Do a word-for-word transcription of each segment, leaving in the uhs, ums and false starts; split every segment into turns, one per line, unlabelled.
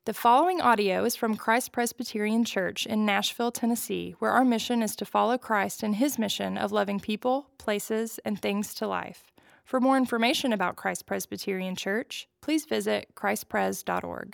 The following audio is from Christ Presbyterian Church in Nashville, Tennessee, where our mission is to follow Christ in his mission of loving people, places, and things to life. For more information about Christ Presbyterian Church, please visit christ pres dot org.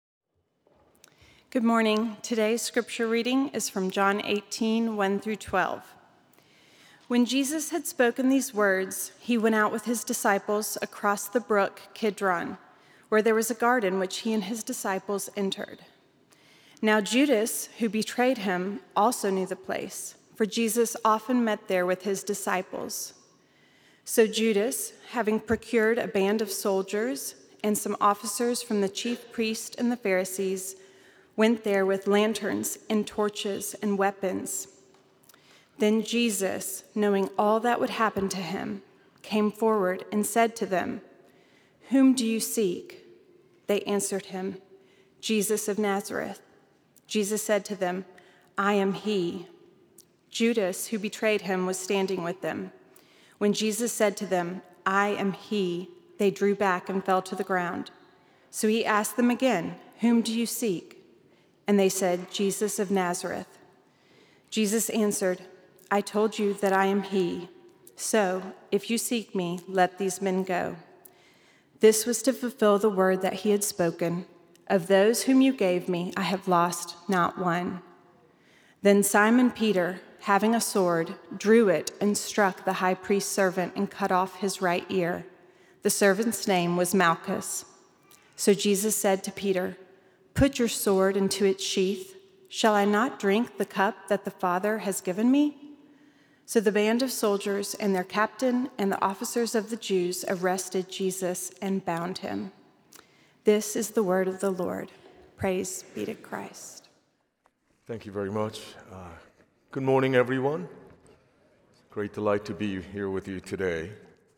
Good morning. Today's scripture reading is from John eighteen, one through twelve. When Jesus had spoken these words, he went out with his disciples across the brook Kidron, where there was a garden which he and his disciples entered. Now Judas, who betrayed him, also knew the place, for Jesus often met there with his disciples. So Judas, having procured a band of soldiers and some officers from the chief priests and the Pharisees, went there with lanterns and torches and weapons. Then Jesus, knowing all that would happen to him, came forward and said to them, "Whom do you seek?" They answered him, "Jesus of Nazareth." Jesus said to them, "I am he." Judas, who betrayed him, was standing with them. When Jesus said to them, "I am he," they drew back and fell to the ground. So he asked them again, "Whom do you seek?" And they said, "Jesus of Nazareth." Jesus answered, "I told you that I am he. So, if you seek me, let these men go." This was to fulfill the word that he had spoken, "Of those whom you gave me, I have lost not one." Then Simon Peter, having a sword, drew it and struck the high priest's servant and cut off his right ear. The servant's name was Malchus. So Jesus said to Peter, "Put your sword into its sheath. Shall I not drink the cup that the Father has given me?" So the band of soldiers and their captain and the officers of the Jews arrested Jesus and bound him. This is the word of the Lord. Praise be to Christ.
Thank you very much. Uh, good morning, everyone. Great delight to be here with you today.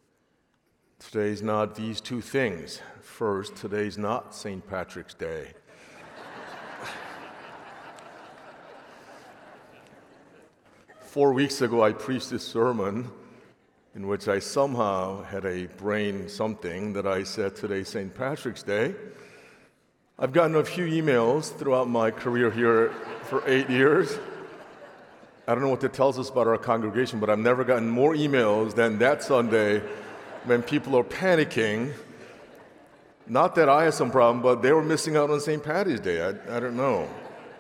Today's not these two things. First, today's not Saint Patrick's Day. Four weeks ago, I preached this sermon in which I somehow had a brain something that I said today's Saint Patrick's Day. I've gotten a few emails throughout my career here for eight years. I don't know what that tells us about our congregation, but I've never gotten more emails than that Sunday when people are panicking. Not that I had some problem, but they were missing out on Saint Patty's Day. I, I don't know.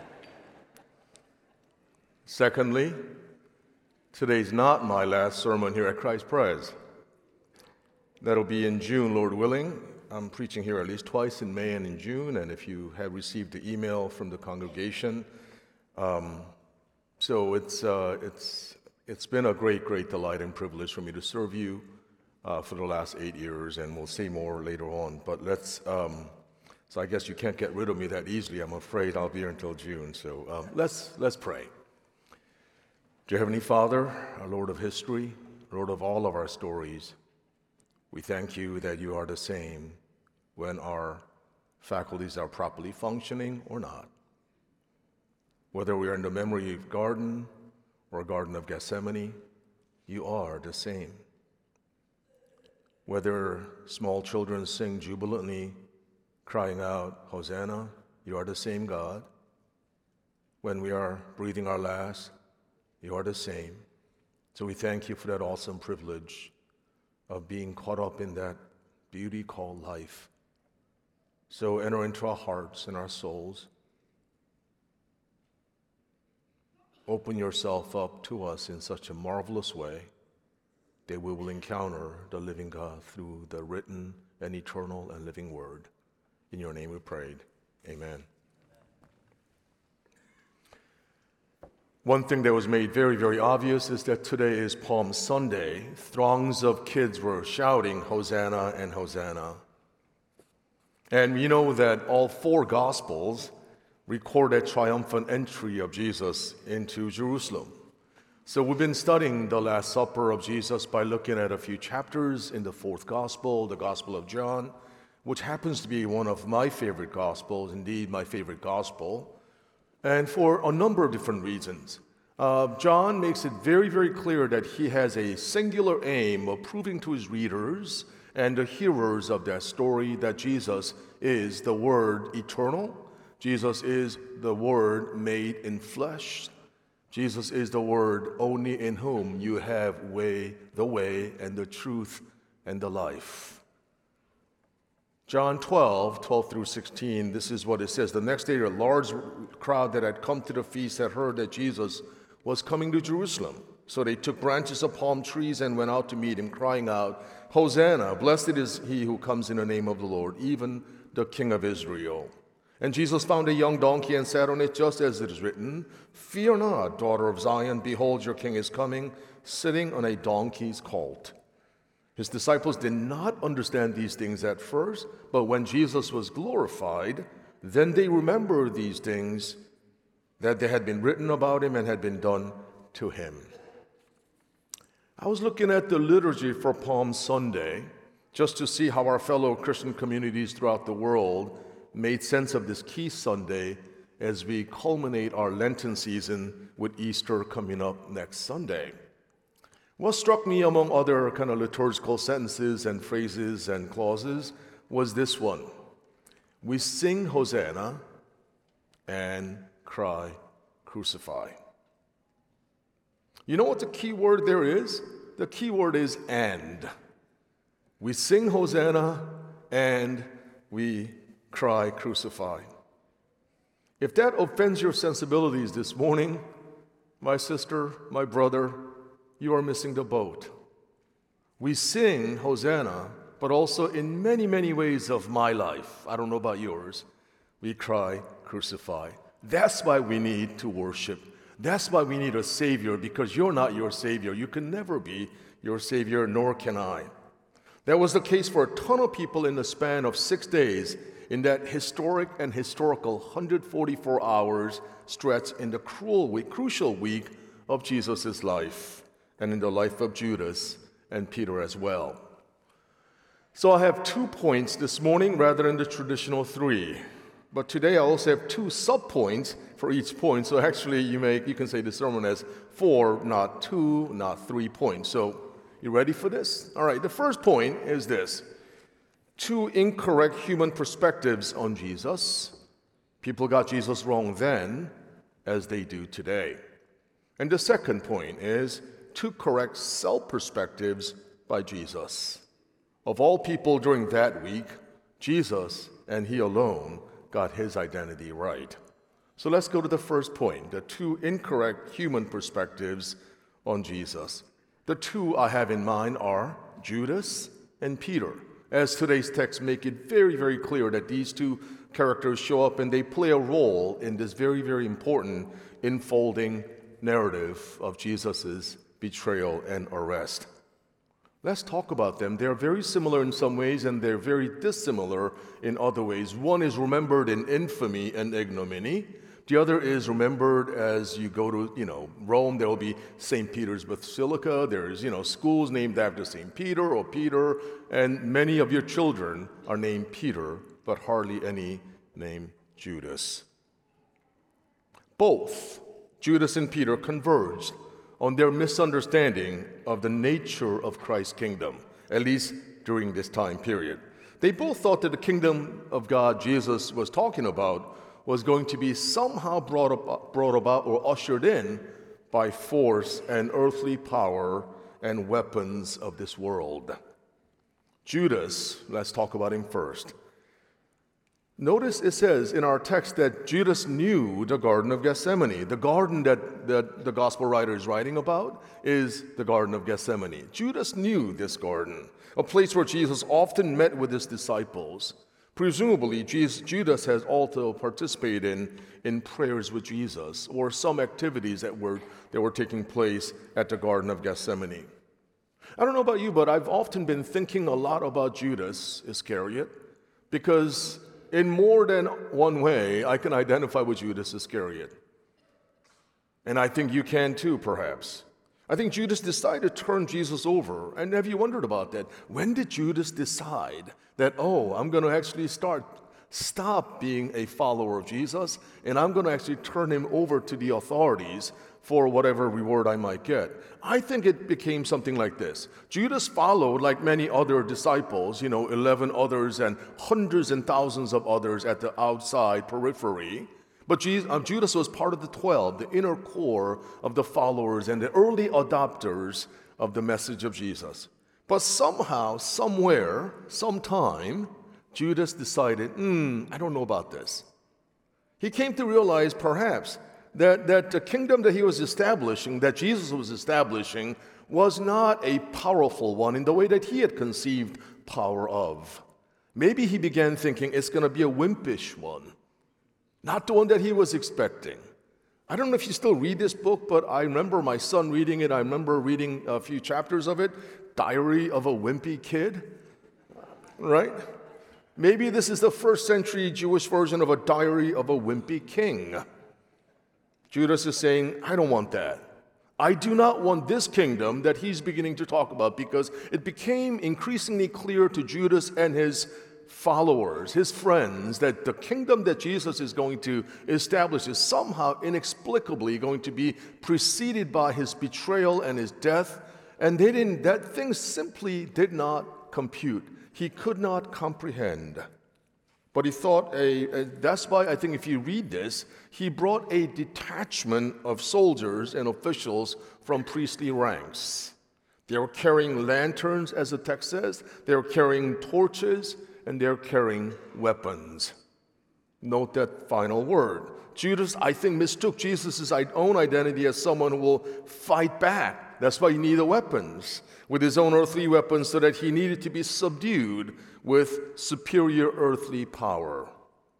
Secondly, today's not my last sermon here at Christ Pres. That'll be in June, Lord willing. I'm preaching here at least twice in May and in June, and if you have received the email from the congregation, um, so it's uh, it's it's been a great, great delight and privilege for me to serve you uh, for the last eight years, and we'll say more later on. But let's. Um, so I guess you can't get rid of me that easily. I'm afraid I'll be here until June. So um, let's let's pray. Dear Heavenly Father, our Lord of history, Lord of all of our stories, we thank you that you are the same when our faculties are properly functioning or not. Whether we are in the memory garden or Garden of Gethsemane, you are the same. Whether small children sing jubilantly, crying out, Hosanna, you are the same God. When we are breathing our last, you are the same. So we thank you for that awesome privilege of being caught up in that beauty called life. So enter into our hearts and our souls. Open yourself up to us in such a marvelous way that we will encounter the living God through the written and eternal and living word. In your name we prayed. Amen. One thing that was made very, very obvious is that today is Palm Sunday. Throngs of kids were shouting, Hosanna and Hosanna. And you know that all four Gospels record a triumphant entry of Jesus into Jerusalem. So we've been studying the Last Supper of Jesus by looking at a few chapters in the fourth Gospel, the Gospel of John, which happens to be one of my favorite Gospels, indeed my favorite Gospel. And for a number of different reasons. Uh, John makes it very, very clear that he has a singular aim of proving to his readers and the hearers of that story that Jesus is the Word eternal, Jesus is the Word made in flesh. Jesus is the Word only in whom you have way, the way and the truth and the life. John twelve, twelve through sixteen, this is what it says. The next day, a large crowd that had come to the feast had heard that Jesus was coming to Jerusalem. So they took branches of palm trees and went out to meet him, crying out, Hosanna, blessed is he who comes in the name of the Lord, even the King of Israel. And Jesus found a young donkey and sat on it, just as it is written, Fear not, daughter of Zion, behold, your king is coming, sitting on a donkey's colt. His disciples did not understand these things at first, but when Jesus was glorified, then they remembered these things that they had been written about him and had been done to him. I was looking at the liturgy for Palm Sunday just to see how our fellow Christian communities throughout the world made sense of this key Sunday as we culminate our Lenten season with Easter coming up next Sunday. What struck me among other kind of liturgical sentences and phrases and clauses was this one. We sing Hosanna and cry, Crucify. You know what the key word there is? The key word is and. We sing Hosanna and we cry, Crucify. If that offends your sensibilities this morning, my sister, my brother, you are missing the boat. We sing Hosanna, but also in many, many ways of my life, I don't know about yours, we cry, Crucify. That's why we need to worship. That's why we need a Savior, because you're not your Savior. You can never be your Savior, nor can I. That was the case for a ton of people in the span of six days in that historic and historical one hundred forty-four hours stretch in the cruel week, crucial week of Jesus' life and in the life of Judas and Peter as well. So I have two points this morning rather than the traditional three. But today I also have two sub-points for each point. So actually you make you can say the sermon as four, not two, not three points. So you ready for this? All right, the first point is this. Two incorrect human perspectives on Jesus. People got Jesus wrong then as they do today. And the second point is two correct self-perspectives by Jesus. Of all people during that week, Jesus and he alone got his identity right. So let's go to the first point, the two incorrect human perspectives on Jesus. The two I have in mind are Judas and Peter, as today's text make it very, very clear that these two characters show up and they play a role in this very, very important unfolding narrative of Jesus' betrayal and arrest. Let's talk about them. They're very similar in some ways, and they're very dissimilar in other ways. One is remembered in infamy and ignominy. The other is remembered as you go to, you know, Rome. There will be Saint Peter's Basilica. There's, you know, schools named after Saint Peter or Peter, and many of your children are named Peter, but hardly any named Judas. Both Judas and Peter converged on their misunderstanding of the nature of Christ's kingdom, at least during this time period. They both thought that the kingdom of God Jesus was talking about was going to be somehow brought about, brought about or ushered in by force and earthly power and weapons of this world. Judas, let's talk about him first. Notice it says in our text that Judas knew the Garden of Gethsemane. The garden that, that the gospel writer is writing about is the Garden of Gethsemane. Judas knew this garden, a place where Jesus often met with his disciples. Presumably, Jesus, Judas has also participated in, in prayers with Jesus or some activities that were, that were taking place at the Garden of Gethsemane. I don't know about you, but I've often been thinking a lot about Judas Iscariot because in more than one way, I can identify with Judas Iscariot. And I think you can too, perhaps. I think Judas decided to turn Jesus over. And have you wondered about that? When did Judas decide that, oh, I'm going to actually start stop being a follower of Jesus, and I'm going to actually turn him over to the authorities for whatever reward I might get. I think it became something like this. Judas followed, like many other disciples, you know, eleven others and hundreds and thousands of others at the outside periphery. But Judas was part of the twelve, the inner core of the followers and the early adopters of the message of Jesus. But somehow, somewhere, sometime, Judas decided, hmm, I don't know about this. He came to realize, perhaps, that, that the kingdom that he was establishing, that Jesus was establishing, was not a powerful one in the way that he had conceived power of. Maybe he began thinking it's going to be a wimpish one, not the one that he was expecting. I don't know if you still read this book, but I remember my son reading it. I remember reading a few chapters of it, Diary of a Wimpy Kid, right? Maybe this is the first century Jewish version of a Diary of a Wimpy King. Judas is saying, I don't want that. I do not want this kingdom that he's beginning to talk about, because it became increasingly clear to Judas and his followers, his friends, that the kingdom that Jesus is going to establish is somehow inexplicably going to be preceded by his betrayal and his death. And they didn't, that thing simply did not compute. He could not comprehend. But he thought, a, a, that's why I think if you read this, he brought a detachment of soldiers and officials from priestly ranks. They were carrying lanterns, as the text says. They were carrying torches, and they're carrying weapons. Note that final word. Judas, I think, mistook Jesus' own identity as someone who will fight back. That's why he needed weapons, with his own earthly weapons, so that he needed to be subdued with superior earthly power.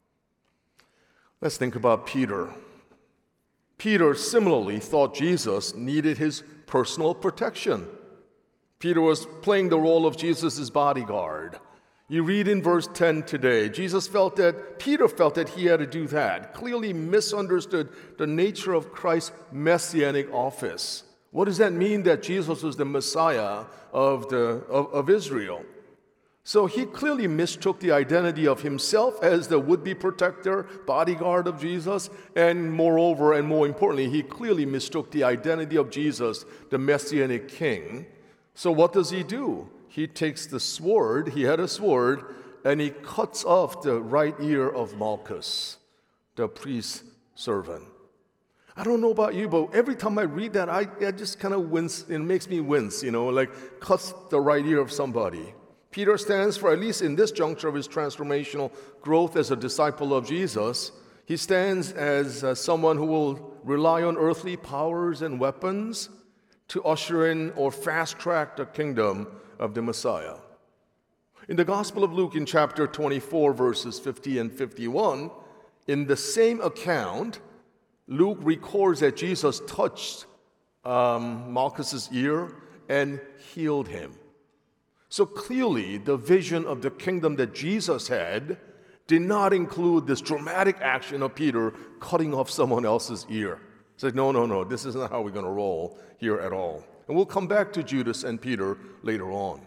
Let's think about Peter. Peter similarly thought Jesus needed his personal protection. Peter was playing the role of Jesus' bodyguard. You read in verse ten today, Jesus felt that, Peter felt that he had to do that, clearly misunderstood the nature of Christ's messianic office. What does that mean, that Jesus was the Messiah of, the, of, of Israel? So he clearly mistook the identity of himself as the would-be protector, bodyguard of Jesus, and moreover, and more importantly, he clearly mistook the identity of Jesus, the Messianic king. So what does he do? He takes the sword, he had a sword, and he cuts off the right ear of Malchus, the priest's servant. I don't know about you, but every time I read that, I, I just kind of wince. It makes me wince, you know, like cuts the right ear of somebody. Peter stands for, at least in this juncture of his transformational growth as a disciple of Jesus, he stands as uh, someone who will rely on earthly powers and weapons to usher in or fast-track the kingdom of the Messiah. In the Gospel of Luke, in chapter twenty-four, verses fifty and fifty-one, in the same account, Luke records that Jesus touched um, Malchus's ear and healed him. So clearly, the vision of the kingdom that Jesus had did not include this dramatic action of Peter cutting off someone else's ear. He said, no, no, no, this is not how we're going to roll here at all. And we'll come back to Judas and Peter later on.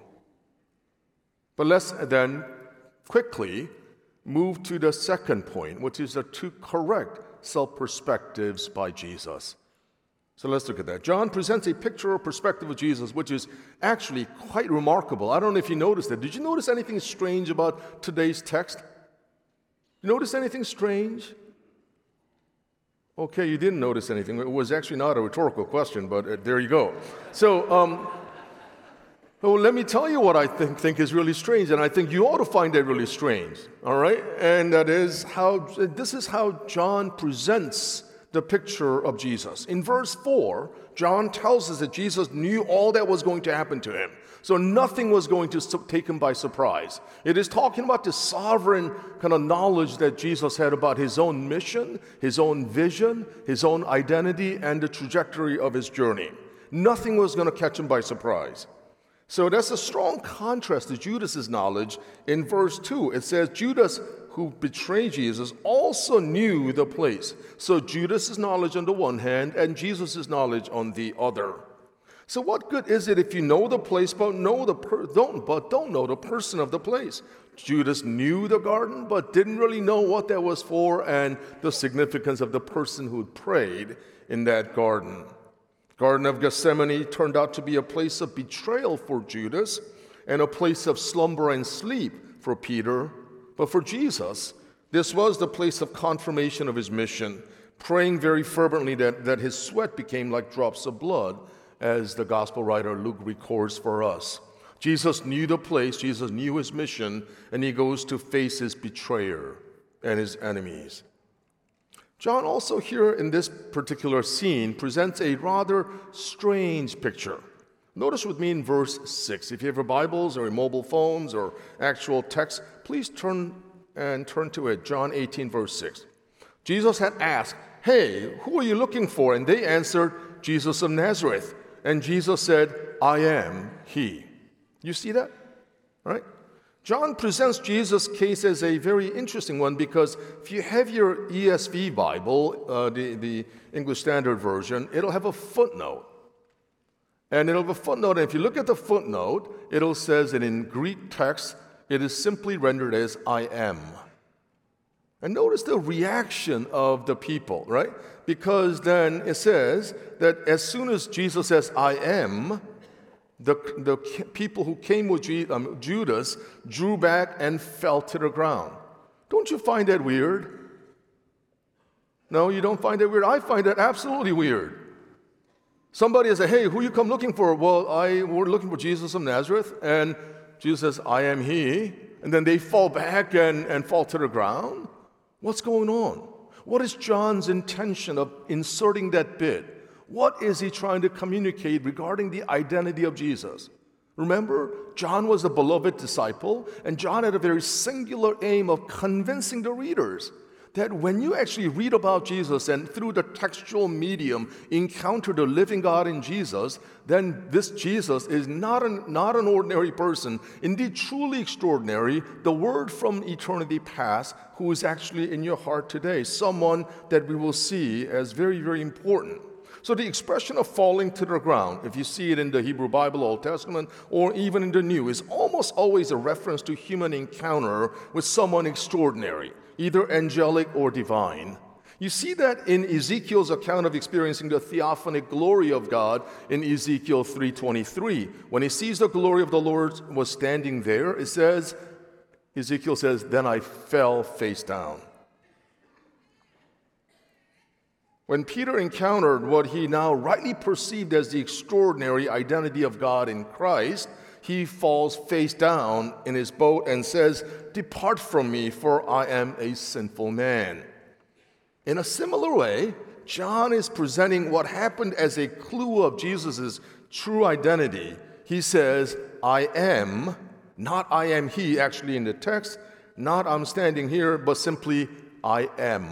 But let's then quickly move to the second point, which is the two correct self-perspectives by Jesus. So let's look at that. John presents a picture or perspective of Jesus, which is actually quite remarkable. I don't know if you noticed that. Did you notice anything strange about today's text? You notice anything strange? Okay, you didn't notice anything. It was actually not a rhetorical question, but uh, there you go. So, um, well, let me tell you what I think, think is really strange, and I think you ought to find that really strange, all right? And that is how, this is how John presents the picture of Jesus. In verse four, John tells us that Jesus knew all that was going to happen to him. So nothing was going to take him by surprise. It is talking about the sovereign kind of knowledge that Jesus had about his own mission, his own vision, his own identity, and the trajectory of his journey. Nothing was going to catch him by surprise. So that's a strong contrast to Judas's knowledge. In verse two, it says, Judas, who betrayed Jesus, also knew the place. So Judas's knowledge on the one hand, and Jesus' knowledge on the other. So what good is it if you know the place but know the per- don't but don't know the person of the place? Judas knew the garden but didn't really know what that was for and the significance of the person who prayed in that garden. Garden of Gethsemane turned out to be a place of betrayal for Judas and a place of slumber and sleep for Peter. But for Jesus, this was the place of confirmation of his mission, praying very fervently that, that his sweat became like drops of blood, as the gospel writer Luke records for us. Jesus knew the place, Jesus knew his mission, and he goes to face his betrayer and his enemies. John also here in this particular scene presents a rather strange picture. Notice with me in verse six. If you have your Bibles or your mobile phones or actual text, please turn and turn to it. John eighteen, verse six. Jesus had asked, "Hey, who are you looking for?" And they answered, "Jesus of Nazareth." And Jesus said, "I am he." You see that? Right? John presents Jesus' case as a very interesting one because if you have your E S V Bible, uh, the, the English Standard Version, it'll have a footnote. And it'll have a footnote, and if you look at the footnote, it'll says that in Greek text, it is simply rendered as "I am." And notice the reaction of the people, right? Because then it says that as soon as Jesus says, "I am," the, the people who came with um, Judas drew back and fell to the ground. Don't you find that weird? No, you don't find that weird? I find that absolutely weird. Somebody says, "Hey, who you come looking for?" "Well, I we're looking for Jesus of Nazareth." And Jesus says, "I am he." And then they fall back and, and fall to the ground. What's going on? What is John's intention of inserting that bit? What is he trying to communicate regarding the identity of Jesus? Remember, John was a beloved disciple, and John had a very singular aim of convincing the readers that when you actually read about Jesus and through the textual medium encounter the living God in Jesus, then this Jesus is not an, not an ordinary person, indeed truly extraordinary, the Word from eternity past who is actually in your heart today, someone that we will see as very, very important. So the expression of falling to the ground, if you see it in the Hebrew Bible, Old Testament, or even in the New, is almost always a reference to human encounter with someone extraordinary, either angelic or divine. You see that in Ezekiel's account of experiencing the theophanic glory of God in Ezekiel three twenty-three. When he sees the glory of the Lord was standing there, it says, Ezekiel says, "Then I fell face down." When Peter encountered what he now rightly perceived as the extraordinary identity of God in Christ, he falls face down in his boat and says, "Depart from me, for I am a sinful man." In a similar way, John is presenting what happened as a clue of Jesus' true identity. He says, "I am," not "I am he," actually in the text, not "I'm standing here," but simply "I am."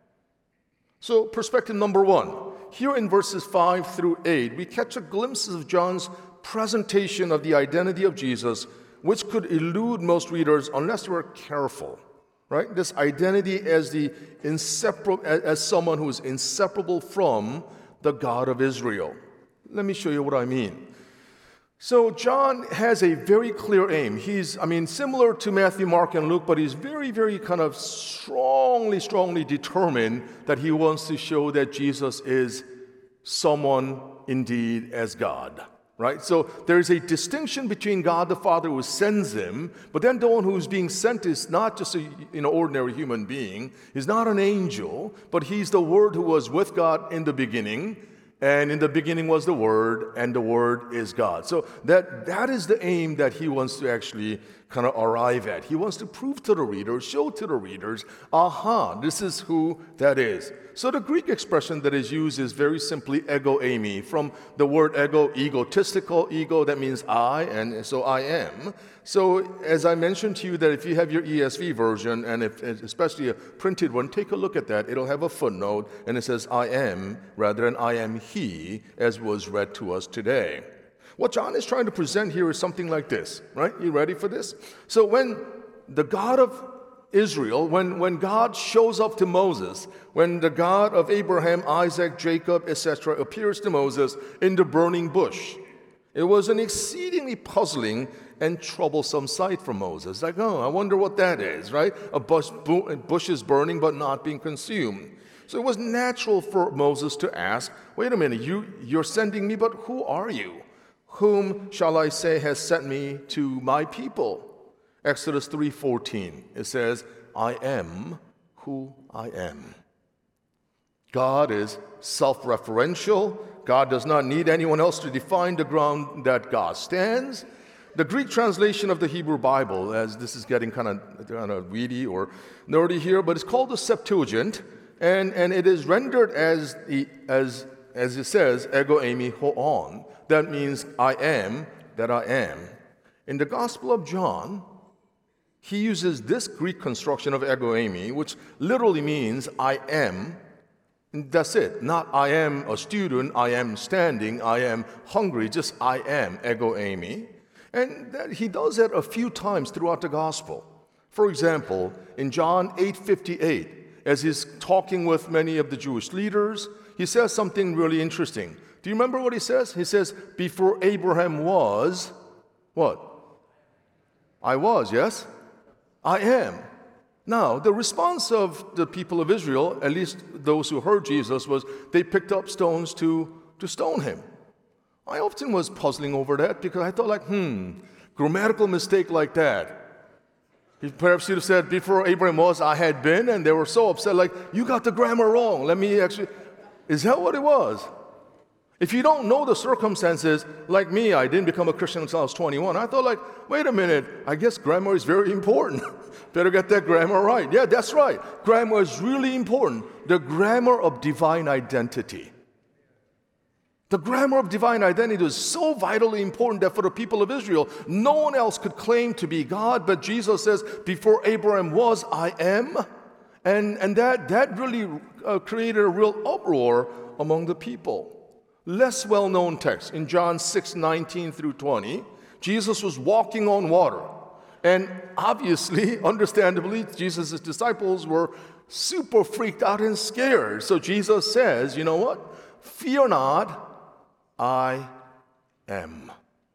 So, perspective number one. Here in verses five through eight, we catch a glimpse of John's presentation of the identity of Jesus, which could elude most readers unless they were careful. Right? This identity as the inseparable, as someone who is inseparable from the God of Israel. Let me show you what I mean. So John has a very clear aim. He's, I mean, similar to Matthew, Mark, and Luke, but he's very, very kind of strongly, strongly determined that he wants to show that Jesus is someone indeed as God. Right? So there's a distinction between God the Father who sends him, but then the one who's being sent is not just a, you know, ordinary human being. He's not an angel, but he's the Word who was with God in the beginning. And in the beginning was the Word, and the Word is God. So that, that is the aim that he wants to actually kind of arrive at. He wants to prove to the readers, show to the readers, aha, this is who that is. So the Greek expression that is used is very simply ego eimi, from the word ego, egotistical, ego, that means I, and so I am. So as I mentioned to you that if you have your E S V version, and if, especially a printed one, take a look at that. It'll have a footnote, and it says I am, rather than I am he, as was read to us today. What John is trying to present here is something like this, right? You ready for this? So when the God of Israel, when, when God shows up to Moses, when the God of Abraham, Isaac, Jacob, et cetera appears to Moses in the burning bush, It was an exceedingly puzzling and troublesome sight for Moses. Like, oh, I wonder what that is, right? A bush, bush is burning but not being consumed. So it was natural for Moses to ask, wait a minute, you, you're sending me, but who are you? Whom shall I say has sent me to my people? Exodus three fourteen, it says, I am who I am. God is self-referential. God does not need anyone else to define the ground that God stands. The Greek translation of the Hebrew Bible, as this is getting kind of, kind of weedy or nerdy here, but it's called the Septuagint, and, and it is rendered as, as, as it says, ego eimi hoon. That means I am that I am. In the Gospel of John, he uses this Greek construction of ego eimi, which literally means I am. That's it. Not I am a student, I am standing, I am hungry, just I am, ego eimi. And that, he does that a few times throughout the gospel. For example, in John eight fifty-eight, as he's talking with many of the Jewish leaders, he says something really interesting. Do you remember what he says? He says, before Abraham was, what? I was, yes? I am. Now, the response of the people of Israel, at least those who heard Jesus, was they picked up stones to, to stone him. I often was puzzling over that because I thought like, hmm, grammatical mistake like that. Perhaps you'd have said, before Abraham was, I had been, and they were so upset, like, you got the grammar wrong. Let me actually, is that what it was? If you don't know the circumstances, like me, I didn't become a Christian until I was twenty-one. I thought like, wait a minute, I guess grammar is very important. Better get that grammar right. Yeah, that's right. Grammar is really important. The grammar of divine identity. The grammar of divine identity is so vitally important that for the people of Israel, no one else could claim to be God, but Jesus says, before Abraham was, I am. And, and that, that really uh, created a real uproar among the people. Less well-known text, in John six nineteen through twenty, Jesus was walking on water. And obviously, understandably, Jesus' disciples were super freaked out and scared. So Jesus says, you know what? Fear not, I am.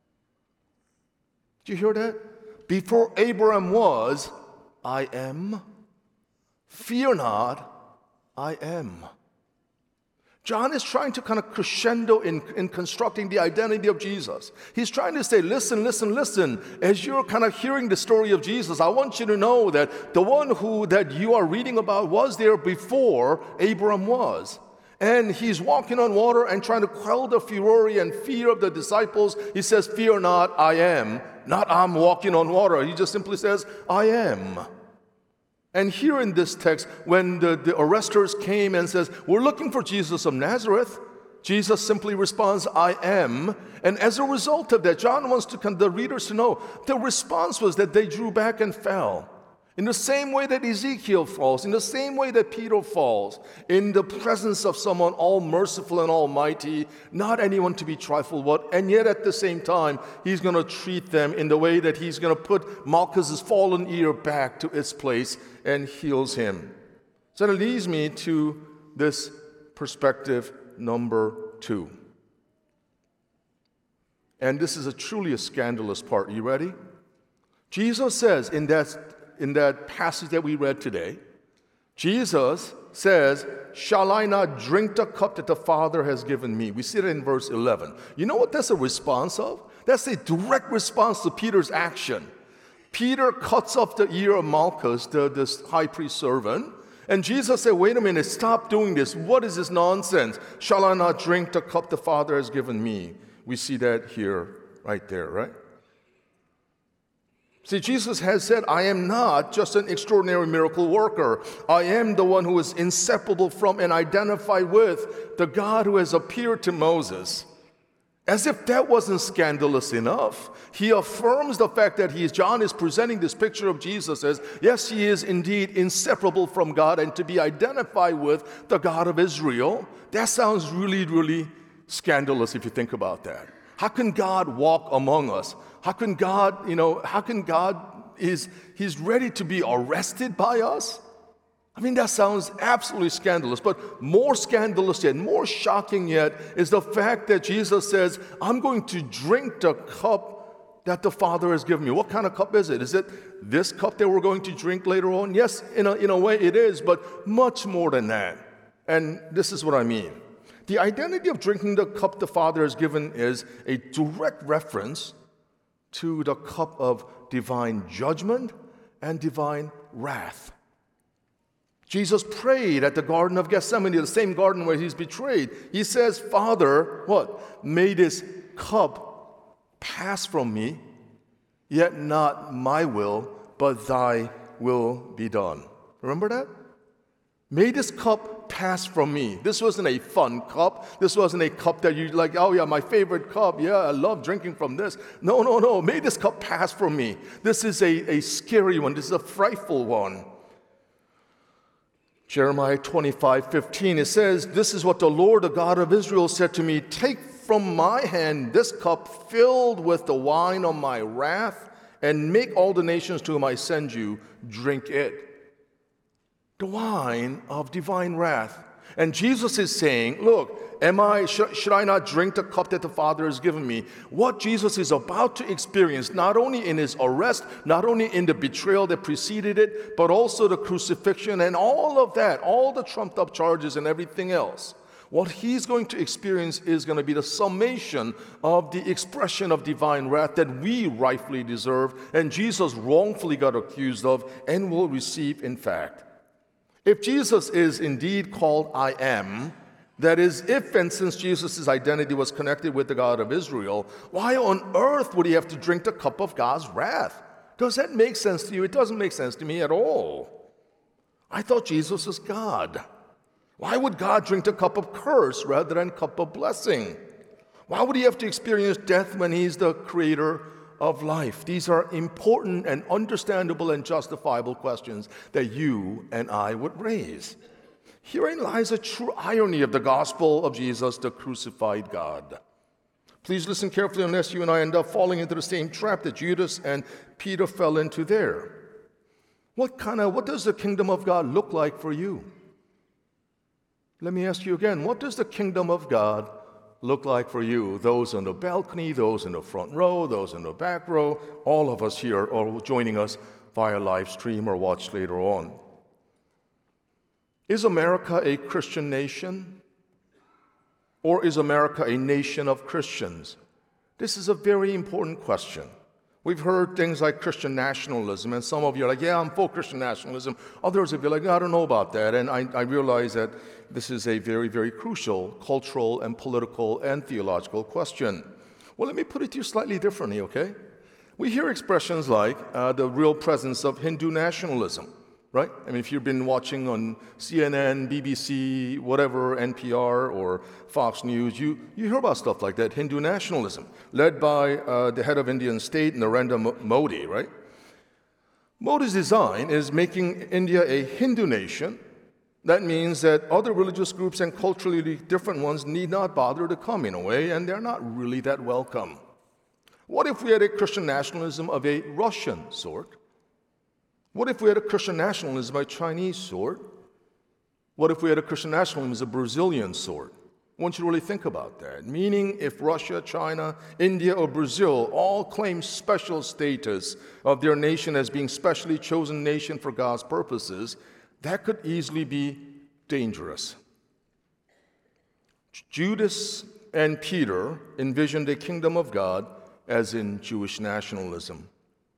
Do you hear that? Before Abraham was, I am. Fear not, I am. John is trying to kind of crescendo in, in constructing the identity of Jesus. He's trying to say, listen, listen, listen. As you're kind of hearing the story of Jesus, I want you to know that the one who that you are reading about was there before Abraham was. And he's walking on water and trying to quell the fury and fear of the disciples. He says, fear not, I am. Not I'm walking on water. He just simply says, I am. And here in this text, when the, the arresters came and says, we're looking for Jesus of Nazareth, Jesus simply responds, I am. And as a result of that, John wants to, the readers to know, the response was that they drew back and fell. In the same way that Ezekiel falls, in the same way that Peter falls, in the presence of someone all merciful and almighty, not anyone to be trifled with, and yet at the same time, he's going to treat them in the way that he's going to put Malchus's fallen ear back to its place and heals him. So that leads me to this perspective number two. And this is a truly a scandalous part. Are you ready? Jesus says in that In that passage that we read today, Jesus says, shall I not drink the cup that the Father has given me? We see it in verse eleven. You know what that's a response of? That's a direct response to Peter's action. Peter cuts off the ear of Malchus, the, this high priest servant, and Jesus said, wait a minute, stop doing this. What is this nonsense? Shall I not drink the cup the Father has given me? We see that here, right there, right? See, Jesus has said, I am not just an extraordinary miracle worker. I am the one who is inseparable from and identified with the God who has appeared to Moses. As if that wasn't scandalous enough, he affirms the fact that he is, John is presenting this picture of Jesus as, yes, he is indeed inseparable from God and to be identified with the God of Israel. That sounds really, really scandalous if you think about that. How can God walk among us? How can God, you know, how can God, is He's ready to be arrested by us? I mean, that sounds absolutely scandalous, but more scandalous yet, more shocking yet, is the fact that Jesus says, I'm going to drink the cup that the Father has given me. What kind of cup is it? Is it this cup that we're going to drink later on? Yes, in a, in a way it is, but much more than that. And this is what I mean. The identity of drinking the cup the Father has given is a direct reference to the cup of divine judgment and divine wrath. Jesus prayed at the Garden of Gethsemane, the same garden where he's betrayed. He says, Father, what? May this cup pass from me, yet not my will, but thy will be done. Remember that? May this cup pass from me. This wasn't a fun cup. This wasn't a cup that you like, oh yeah, my favorite cup. Yeah, I love drinking from this. No, no, no. May this cup pass from me. This is a, a scary one. This is a frightful one. Jeremiah twenty-five fifteen, it says, this is what the Lord, the God of Israel, said to me, take from my hand this cup filled with the wine of my wrath, and make all the nations to whom I send you drink it. The wine of divine wrath. And Jesus is saying, look, am I, sh- should I not drink the cup that the Father has given me? What Jesus is about to experience, not only in his arrest, not only in the betrayal that preceded it, but also the crucifixion and all of that, all the trumped up charges and everything else. What he's going to experience is going to be the summation of the expression of divine wrath that we rightfully deserve and Jesus wrongfully got accused of and will receive in fact. If Jesus is indeed called I am, that is, if and since Jesus' identity was connected with the God of Israel, why on earth would he have to drink the cup of God's wrath? Does that make sense to you? It doesn't make sense to me at all. I thought Jesus was God. Why would God drink the cup of curse rather than cup of blessing? Why would he have to experience death when he's the creator of life? These are important and understandable and justifiable questions that you and I would raise. Herein lies a true irony of the gospel of Jesus, the crucified God. Please listen carefully unless you and I end up falling into the same trap that Judas and Peter fell into there. What kind of, what does the kingdom of God look like for you? Let me ask you again, what does the kingdom of God look like for you? Those on the balcony, those in the front row, those in the back row, all of us here are joining us via live stream or watch later on. Is America a Christian nation? Or is America a nation of Christians? This is a very important question. We've heard things like Christian nationalism, and some of you are like, yeah, I'm for Christian nationalism. Others of you are like, no, I don't know about that. And I, I realize that this is a very, very crucial cultural and political and theological question. Well, let me put it to you slightly differently, okay? We hear expressions like uh, the real presence of Hindu nationalism, right? I mean, if you've been watching on C N N, B B C, whatever, N P R, or Fox News, you, you hear about stuff like that, Hindu nationalism, led by uh, the head of Indian state, Narendra Modi, right? Modi's design is making India a Hindu nation. That means that other religious groups and culturally different ones need not bother to come in a way, and they're not really that welcome. What if we had a Christian nationalism of a Russian sort? What if we had a Christian nationalism of a Chinese sort? What if we had a Christian nationalism of a Brazilian sort? I want you to really think about that. Meaning, if Russia, China, India, or Brazil all claim special status of their nation as being specially chosen nation for God's purposes, that could easily be dangerous. Judas and Peter envisioned a kingdom of God as in Jewish nationalism.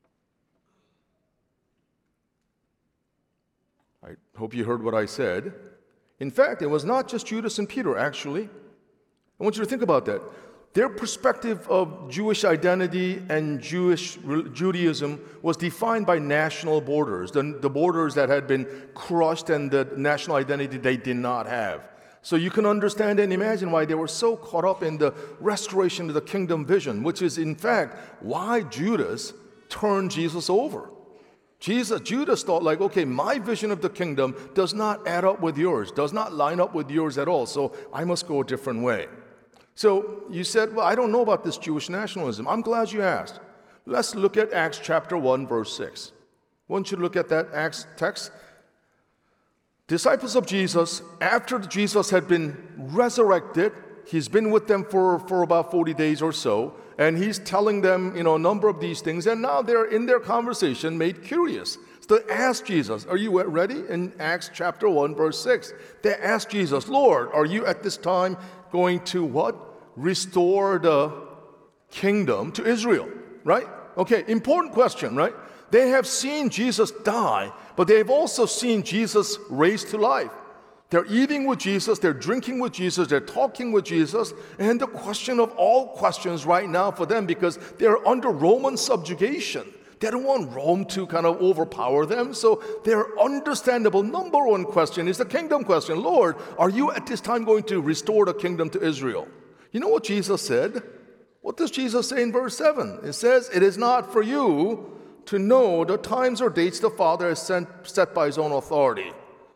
I hope you heard what I said. In fact, it was not just Judas and Peter, actually. I want you to think about that. Their perspective of Jewish identity and Jewish Judaism was defined by national borders, the, the borders that had been crushed and the national identity they did not have. So you can understand and imagine why they were so caught up in the restoration of the kingdom vision, which is in fact why Judas turned Jesus over. Jesus, Judas thought like, okay, my vision of the kingdom does not add up with yours, does not line up with yours at all, so I must go a different way. So you said, well, I don't know about this Jewish nationalism. I'm glad you asked. Let's look at Acts chapter one, verse six. I want you to look at that Acts text. disciples of Jesus, after Jesus had been resurrected, he's been with them for, for about forty days or so, and he's telling them, you know, a number of these things, and now they're in their conversation made curious. So they ask Jesus, are you ready? In Acts chapter one, verse six, they ask Jesus, Lord, are you at this time going to what? Restore the kingdom to Israel, right? Okay, important question, right? They have seen Jesus die, but they've also seen Jesus raised to life. They're eating with Jesus, they're drinking with Jesus, they're talking with Jesus, and the question of all questions right now for them, because they're under Roman subjugation. They don't want Rome to kind of overpower them, so their understandable number one question is the kingdom question. Lord, are you at this time going to restore the kingdom to Israel? You know what Jesus said? What does Jesus say in verse seven? It says, it is not for you to know the times or dates the Father has sent, set by his own authority.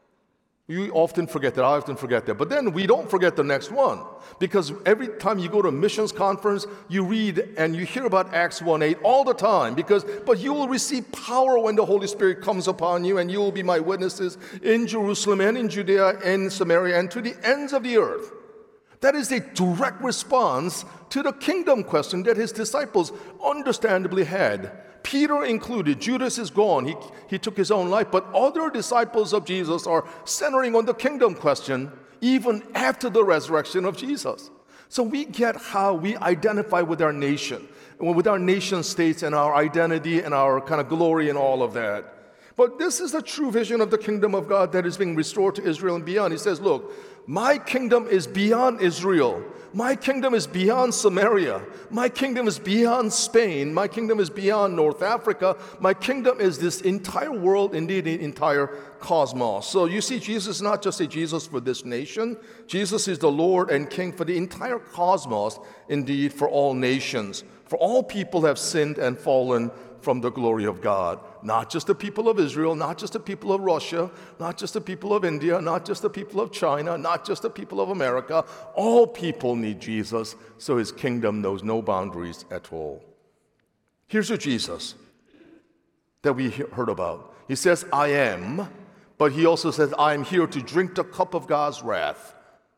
You often forget that. I often forget that. But then we don't forget the next one. Because every time you go to a missions conference, you read and you hear about Acts one eight all the time. Because, but you will receive power when the Holy Spirit comes upon you, and you will be my witnesses in Jerusalem and in Judea and Samaria and to the ends of the earth. That is a direct response to the kingdom question that his disciples understandably had. Peter included. Judas is gone. He, he took his own life. But other disciples of Jesus are centering on the kingdom question even after the resurrection of Jesus. So we get how we identify with our nation, with our nation states and our identity and our kind of glory and all of that. But this is the true vision of the kingdom of God that is being restored to Israel and beyond. He says, look, my kingdom is beyond Israel. My kingdom is beyond Samaria. My kingdom is beyond Spain. My kingdom is beyond North Africa. My kingdom is this entire world, indeed the entire cosmos. So you see, Jesus is not just a Jesus for this nation. Jesus is the Lord and King for the entire cosmos, indeed for all nations. For all people have sinned and fallen from the glory of God. Not just the people of Israel, not just the people of Russia, not just the people of India, not just the people of China, not just the people of America. All people need Jesus, so his kingdom knows no boundaries at all. Here's a Jesus that we heard about. He says, I am, but he also says, I am here to drink the cup of God's wrath.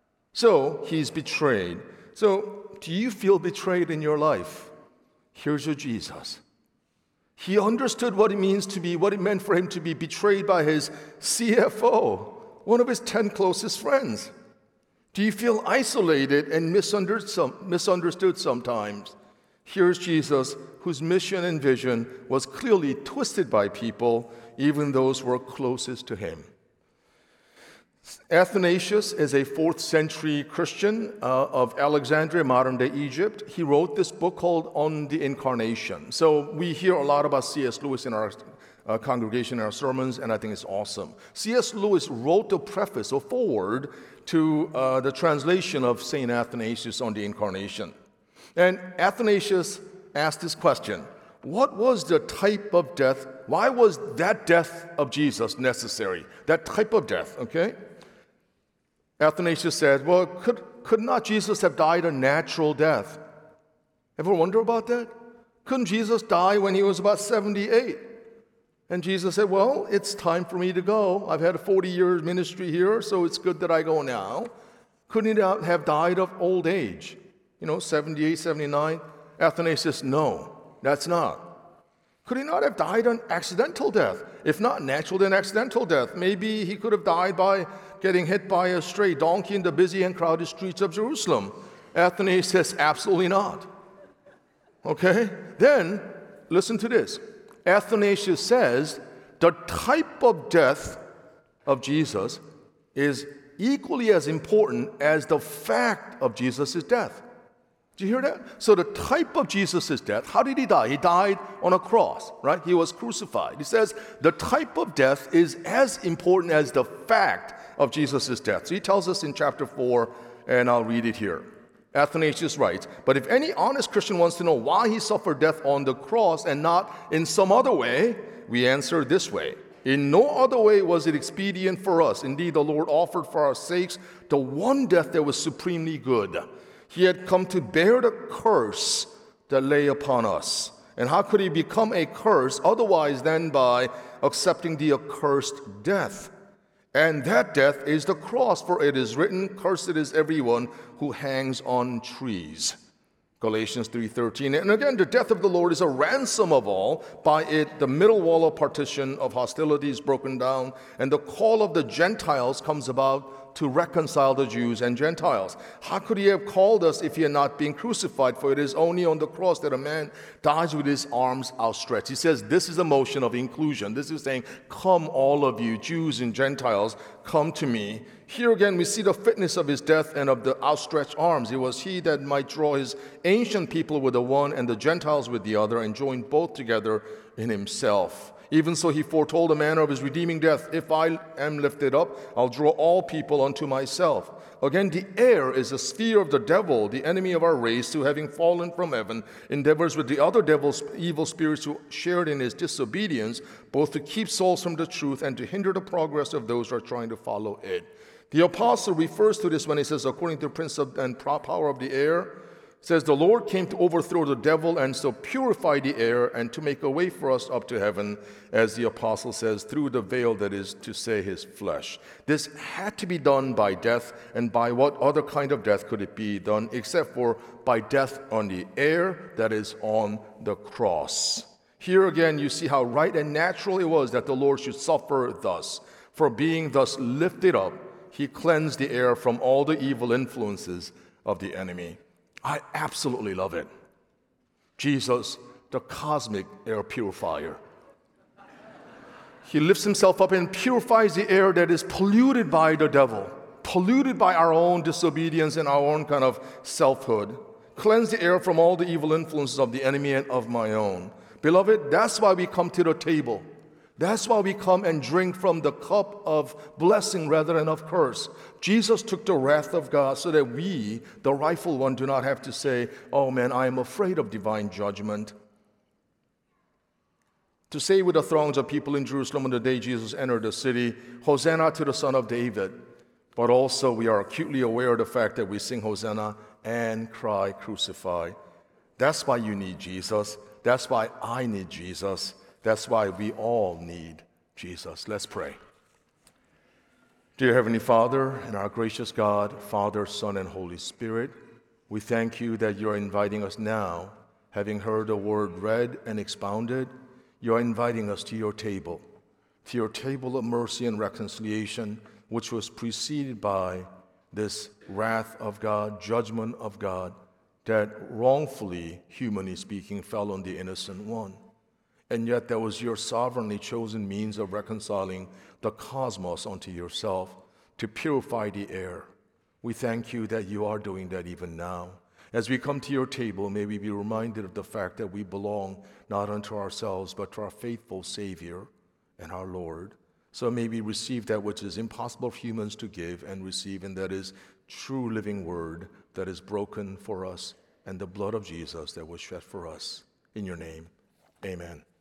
So he's betrayed. So do you feel betrayed in your life? Here's your Jesus. He understood what it means to be, what it meant for him to be betrayed by his C F O, one of his ten closest friends. Do you feel isolated and misunderstood sometimes? Here's Jesus, whose mission and vision was clearly twisted by people, even those who were closest to him. Athanasius is a fourth century Christian uh, of Alexandria, modern-day Egypt. He wrote this book called On the Incarnation. So we hear a lot about C S Lewis in our uh, congregation, in our sermons, and I think it's awesome. C S Lewis wrote a preface, a foreword, to uh, the translation of Saint Athanasius on the Incarnation. And Athanasius asked this question: what was the type of death? Why was that death of Jesus necessary? That type of death, okay? Athanasius said, well, could, could not Jesus have died a natural death? Ever wonder about that? Couldn't Jesus die when he was about seventy-eight? And Jesus said, well, it's time for me to go. I've had a forty-year ministry here, so it's good that I go now. Couldn't he have died of old age? You know, seventy-eight, seventy-nine? Athanasius, no, that's not. Could he not have died an accidental death? If not natural, then accidental death. Maybe he could have died by getting hit by a stray donkey in the busy and crowded streets of Jerusalem. Athanasius says, absolutely not. Okay? Then, listen to this. Athanasius says the type of death of Jesus is equally as important as the fact of Jesus' death. Do you hear that? So the type of Jesus' death, how did he die? He died on a cross, right? He was crucified. He says the type of death is as important as the fact of Jesus' death. So he tells us in chapter four, and I'll read it here. Athanasius writes, but if any honest Christian wants to know why he suffered death on the cross and not in some other way, we answer this way. In no other way was it expedient for us. Indeed, the Lord offered for our sakes the one death that was supremely good. He had come to bear the curse that lay upon us. And how could he become a curse otherwise than by accepting the accursed death? And that death is the cross, for it is written, cursed is everyone who hangs on trees. Galatians three thirteen. And again, the death of the Lord is a ransom of all. By it, the middle wall of partition of hostility is broken down, and the call of the Gentiles comes about to reconcile the Jews and Gentiles. How could he have called us if he had not been crucified? For it is only on the cross that a man dies with his arms outstretched. He says this is a motion of inclusion. This is saying, come all of you, Jews and Gentiles, come to me. Here again, we see the fitness of his death and of the outstretched arms. It was he that might draw his ancient people with the one and the Gentiles with the other, and join both together in himself. Even so, he foretold the manner of his redeeming death. If I am lifted up, I'll draw all people unto myself. Again, the air is a sphere of the devil, the enemy of our race, who, having fallen from heaven, endeavors with the other devil's evil spirits who shared in his disobedience, both to keep souls from the truth and to hinder the progress of those who are trying to follow it. The apostle refers to this when he says, according to the prince of, and power of the air, says, the Lord came to overthrow the devil and so purify the air and to make a way for us up to heaven, as the apostle says, through the veil that is to say his flesh. This had to be done by death, and by what other kind of death could it be done except for by death on the air, that is on the cross. Here again you see how right and natural it was that the Lord should suffer thus. For being thus lifted up, he cleansed the air from all the evil influences of the enemy. I absolutely love it. Jesus, the cosmic air purifier. He lifts himself up and purifies the air that is polluted by the devil, polluted by our own disobedience and our own kind of selfhood. Cleanse the air from all the evil influences of the enemy and of my own. Beloved, that's why we come to the table. That's why we come and drink from the cup of blessing rather than of curse. Jesus took the wrath of God so that we, the rightful one, do not have to say, oh man, I am afraid of divine judgment. To say with the throngs of people in Jerusalem on the day Jesus entered the city, Hosanna to the Son of David. But also we are acutely aware of the fact that we sing Hosanna and cry, crucify. That's why you need Jesus. That's why I need Jesus. That's why we all need Jesus. Let's pray. Dear Heavenly Father and our gracious God, Father, Son, and Holy Spirit, we thank you that you're inviting us now, having heard the word read and expounded, you're inviting us to your table, to your table of mercy and reconciliation, which was preceded by this wrath of God, judgment of God, that wrongfully, humanly speaking, fell on the innocent one. And yet that was your sovereignly chosen means of reconciling the cosmos unto yourself, to purify the air. We thank you that you are doing that even now. As we come to your table, may we be reminded of the fact that we belong not unto ourselves, but to our faithful Savior and our Lord. So may we receive that which is impossible for humans to give and receive, and that is true living word that is broken for us, and the blood of Jesus that was shed for us. In your name, amen.